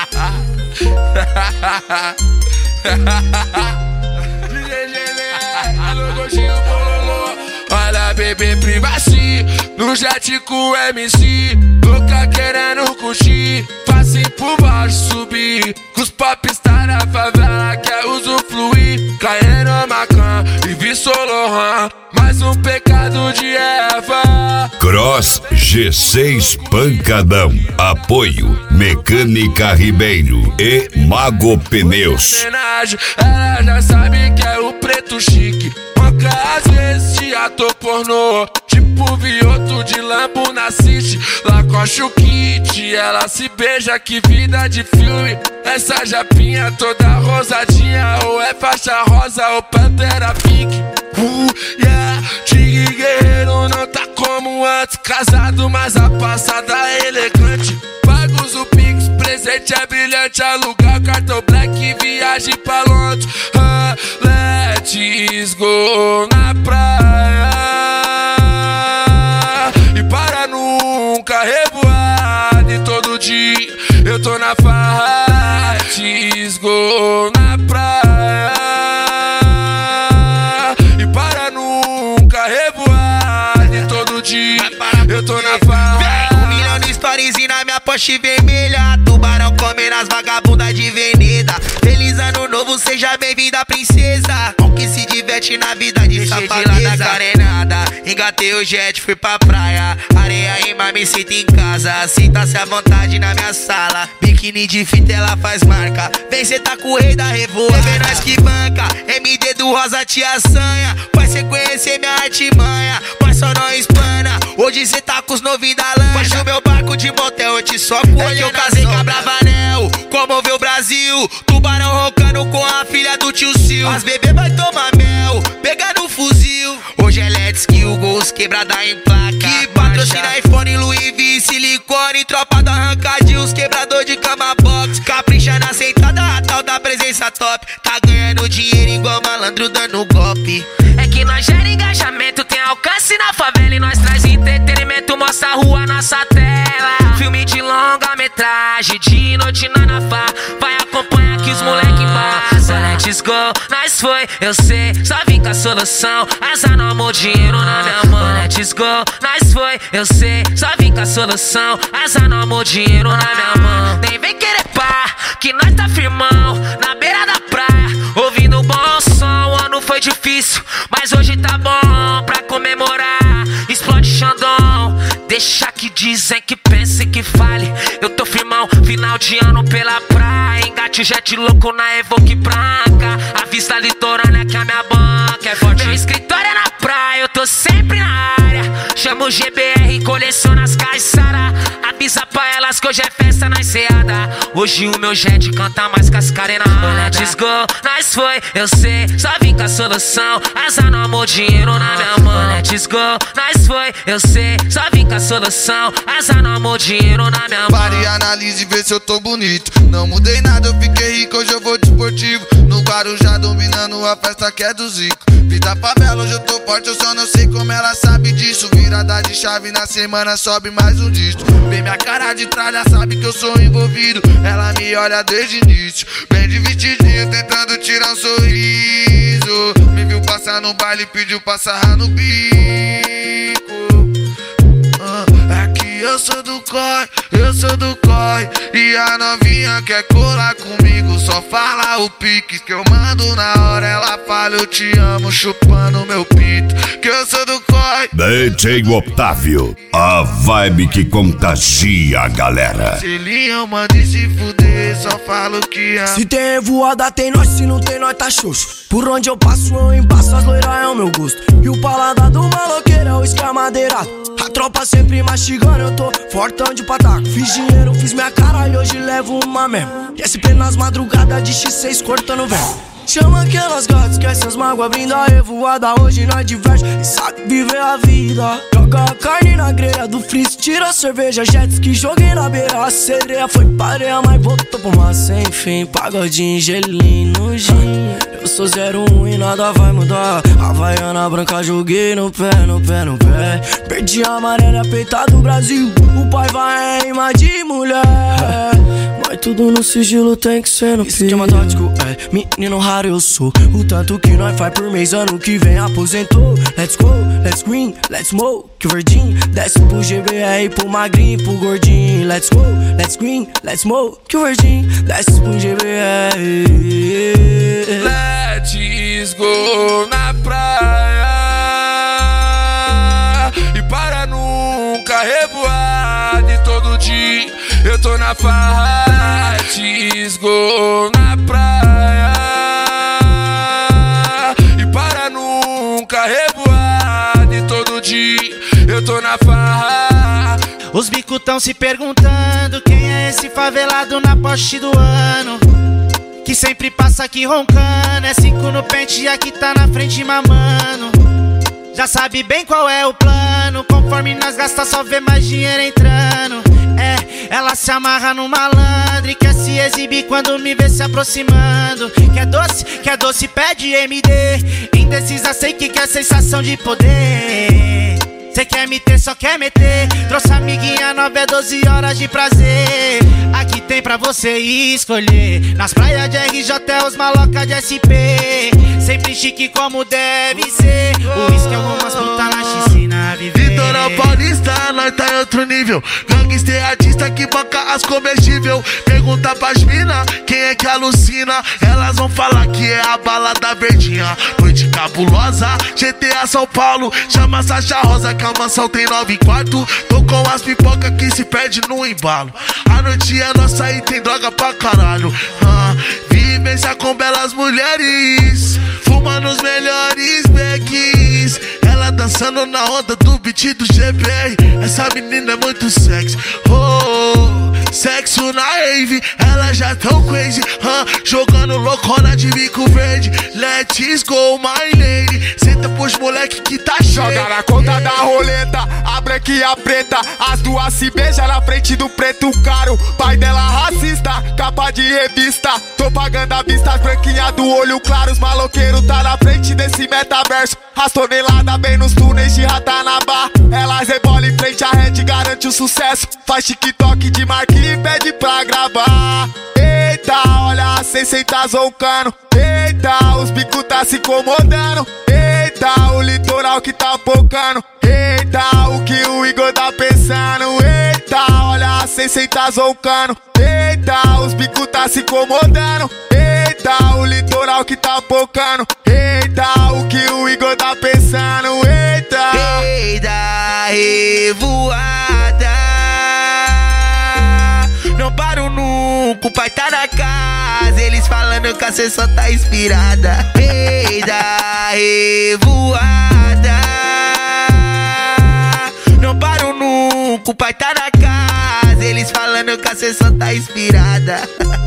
Olha, bebê, privacy no jet com o MC, louca querendo curtir, facinho por baixo subir, com os popstar na favela quer usufruir, caindo Macan e vi Solohan, mais um pecado de Eva. Cross G6 Pancadão, apoio Mecânica Ribeiro e Mago Pneus. Ela já sabe que é o preto chique, manca às vezes de ator pornô, tipo Vioto de Lambo na City, Lacoste o kit, ela se beija, que vida de filme. Essa japinha toda rosadinha, ou é faixa rosa ou pantera pink. Yeah, Tigre guerreiro não tá como antes, casado mas a passada é elegante. Pagos o Pix, presente é brilhante, alugar cartão black, viagem pra Londres. Let's go na praia e para nunca revoar, e todo dia eu tô na farra. Let's go na praia e para nunca revoar, e todo dia eu tô na farra. 1 milhão de stories e na minha Porsche vermelha, tubarão comendo as vagabundas de veneda. Feliz ano novo, seja bem-vinda, princesa. Bom que se diverte na vida de safadeza. Deixei de lá da carenada, engatei o jet, fui pra praia. Areia rima, me sinto em casa, sinta-se à vontade na minha sala. Biquíni de fita, ela faz marca, vem cê tá com o rei da revoada. Vê nós que banca, MD do Rosa te assanha. Vai cê conhecer minha artimanha, mas só não espana. Hoje cê tá com os novinhos da lancha. Faz o meu barco de motel, eu te soco olhando. É que eu casei com a Bravanel, comoveu o Brasil. Tubarão roncando com a filha do tio Sil. As bebê vai tomar mel, pegar no fuzil. Hoje é Let's Kill, gols quebrada em placa. Que patrocina iPhone, Louis V, silicone. Tropa do arrancadinho, os quebrador de cama box. Capricha na sentada, a tal da presença top. Tá ganhando dinheiro igual malandro dando golpe. É que nós gera engajamento, tem alcance na favela e nós traz entretenimento, mostra a rua, nossa tela. Filme de longa-metragem, de noite na fá, vai acompanhar que os moleque passa. Let's go, nós foi, eu sei, só vim com a solução. Azar no amor, dinheiro na minha mão. Let's go, nós foi, eu sei, só vim com a solução. Azar no amor, dinheiro na minha mão. Nem vem querer pá, que nós tá firmão, na beira da praia, ouvindo um bom som. O ano foi difícil, mas hoje tá bom pra comemorar. Explode Xandão, deixa que dizem, que pense, que fale. Eu tô firmão, final de ano pela praia. Engate jet louco na Evoque branca. A vista litorânea que a minha banca é forte. Meu escritório é na praia, eu tô sempre na área. Chamo o GBR, coleciona as Caissara. Avisa pra elas que hoje é festa na enseada. Hoje o meu jet canta mais que as carenadas. Let's go, nós foi, eu sei, só vim com a solução. Azar no amor, dinheiro na minha mão. Let's go, nós foi, eu sei, só vim com a solução. Azar no amor, dinheiro na minha mão. Pare e analise e vê se eu tô bonito. Não mudei nada, eu fiquei rico, hoje eu vou de esportivo. No Guarujá dominando a festa que é do Zico. Vida favela, hoje eu tô forte, eu só não sei como ela sabe disso. Virada de chave na semana, sobe mais um disco. Vê minha cara de tralha, sabe que eu sou envolvido. Ela me olha desde o início, bem de vestidinho, tentando tirar um sorriso. Me viu passar no baile, pediu pra sarrar no bico. É que eu sou do COI, eu sou do COI. E a novinha quer colar comigo, só fala o pique que eu mando na hora. Ela fala eu te amo, chupando meu pinto, que eu sou do COI. DJ Otávio, a vibe que contagia a galera. Se linha, mande se fuder, só falo que amo. Se tem voada tem nós, se não tem nós tá xoxo. Por onde eu passo eu embaço, as loiras é o meu gosto. E o paladar do maloqueiro é o escamadeirado. A tropa sempre mastigando, eu tô fortão de pataco. Fiz dinheiro, fiz minha cara e hoje levo uma mesmo. SP nas madrugadas de X6 cortando velho. Chama aquelas gatas, esquece as mágoas, brinda a revoada. Hoje nós diverte e sabe viver a vida. Joga a carne na grelha do freeze, tira a cerveja, jets que joguei na beira. A sereia foi pareia, mas voltou pro mar sem fim. Pagodinho, gelinho, no gin. Eu sou 01 e nada vai mudar. Havaiana branca, joguei no pé, no pé, no pé. Perdi a amarela, peita do Brasil. O pai vai em rima de mulher. Mas tudo no sigilo tem que ser no pique. Esquema tático, menino raro eu sou. O tanto que nós faz por mês, ano que vem aposentou. Let's go, let's green, let's smoke. Que o verdinho desce pro GBR, pro magrinho, pro gordinho. Let's go, let's green, let's smoke. Que o verdinho desce pro GBR. Let's go na praia e para nunca revoar. De todo dia eu tô na farra. Let's go na praia e para nunca revoar. De todo dia eu tô na farra. Os bicos tão se perguntando quem é esse favelado na Porsche do ano, que sempre passa aqui roncando. É 5 no pente e aqui tá na frente mamando. Já sabe bem qual é o plano. Conforme nós gasta só vê mais dinheiro entrando. Ela se amarra no malandro e quer se exibir quando me vê se aproximando. Quer doce, pede MD. Indecisa, sei que quer sensação de poder. Cê quer me ter, só quer meter. Trouxe amiguinha nova, 12 horas de prazer. Aqui tem pra você escolher. Nas praias de RJ, os maloca de SP. Sempre chique como deve ser. O uísque é algumas puta na piscina viver. Litoral Paulista, nós tá em outro nível. Gangster artista que banca as comestível. Pergunta pras mina, quem é que alucina? Elas vão falar que é a balada verdinha. Noite cabulosa, GTA São Paulo. Chama Sacha Rosa que a mansão tem 9 quartos. Tô com as pipoca que se perde no embalo. A noite é nossa e tem droga pra caralho. Vivência com belas mulheres, fumando os melhores becks. Ela dançando na onda do beat do GBR. Essa menina é muito sexy. Sexo na rave, ela já tão crazy. Jogando loucona de bico verde. Let's go, my lady. Senta pros moleque que tá cheio. Joga na conta da roleta, a branca e a preta. As duas se beijam na frente do preto caro. Pai dela racista, capa de revista. Propaganda vista, as branquinhas do olho claro. Os maloqueiros tá na frente desse metaverso. As toneladas bem nos túneis de Ratanabá. Elas rebolam em frente à rede, garante o sucesso. Faz TikTok de marca e pede pra gravar. Eita, olha a Sensei tá zoncando. Eita, os bicos tá se incomodando. Eita, o litoral que tá focando. Eita, o que o Igor tá pensando. Eita, olha a Sensei tá zoncando. Eita, os bicos tá se incomodando. Eita, o litoral que tá focando. Eita, o que o Igor tá pensando. Eita, eita, revoada. Não paro nunca, o pai tá na casa. Eles falando que a cê só tá inspirada. Eita, revoada. Não paro nunca, o pai tá na casa. Eles falando que a cê só tá inspirada.